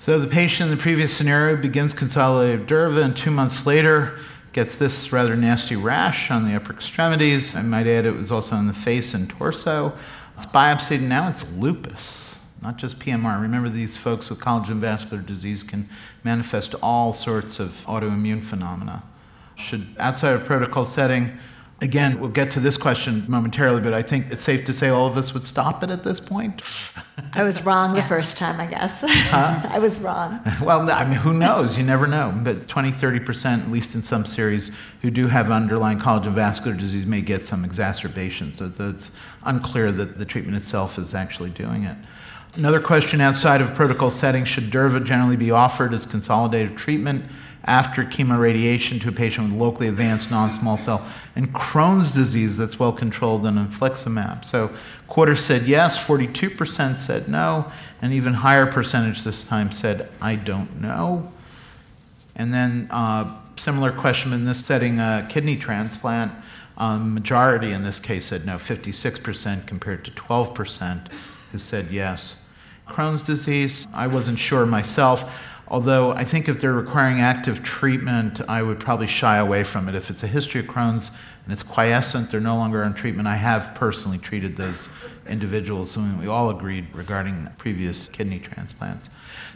So the patient in the previous scenario begins consolidated durva, and 2 months later gets this rather nasty rash on the upper extremities. I might add it was also on the face and torso. It's biopsied, and now it's lupus, not just PMR. Remember, these folks with collagen vascular disease can manifest all sorts of autoimmune phenomena. Should, outside of protocol setting, again, we'll get to this question momentarily, but I think it's safe to say all of us would stop it at this point. I was wrong the first time, I guess. I was wrong. Well, I mean, who knows? You never know. But 20-30%, at least in some series, who do have underlying collagen vascular disease may get some exacerbation. So it's unclear that the treatment itself is actually doing it. Another question outside of protocol setting, should durva generally be offered as consolidated treatment after chemoradiation to a patient with locally advanced non-small cell and Crohn's disease that's well controlled on infliximab? So quarter said yes, 42% said no, and even higher percentage this time said, I don't know. And then similar question in this setting, kidney transplant. Majority in this case said no, 56% compared to 12% who said yes. Crohn's disease, I wasn't sure myself. Although I think if they're requiring active treatment, I would probably shy away from it. If it's a history of Crohn's and it's quiescent, they're no longer on treatment. I have personally treated those individuals, and we all agreed regarding previous kidney transplants.